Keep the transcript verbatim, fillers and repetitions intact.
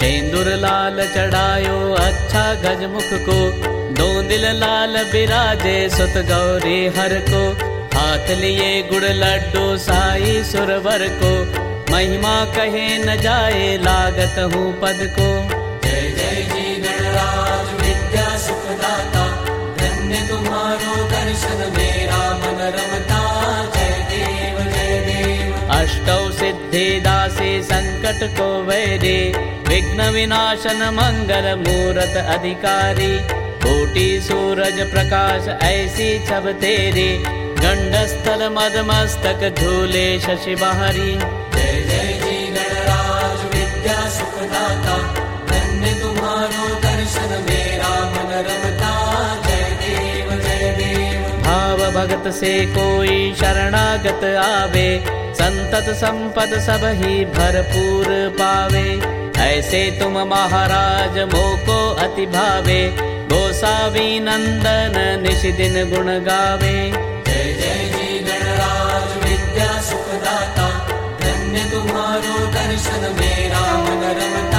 सिंदूर लाल चढ़ायो अच्छा गजमुख को, दो दिल लाल बिराजे सुत गौरी हर को, हाथ लिए गुड़ लड्डू साई सुरवर को, महिमा कहे न जाए लागत हूँ पद को। जय जय जी गणराज विद्या सुखदाता, धन्य तुम्हारो दर्शन मेरा मन रमता, जय देव जय देव। अष्टौ सिद्धि दासे संकट को वैरे, विघ्न विनाशन मंगल मूरत अधिकारी, कोटि सूरज प्रकाश ऐसी छब तेरे, गंडस्थल मद मस्तक झूले शशि बहारी। जय जय जी गणराज विद्या सुखदाता, धन्य तुम्हारो दर्शन मेरा मन रमता, जय देव जय देव। भाव भगत से कोई शरणागत आवे, संतत संपद सब ही भरपूर पावे, ऐसे तुम महाराज मोको अति भावे, गोसावी नंदन निश दिन गुण गावे। जय जय जी गणराज विद्या सुखदाता, धन्य तुम्हारो दर्शन मेरा मन रमता।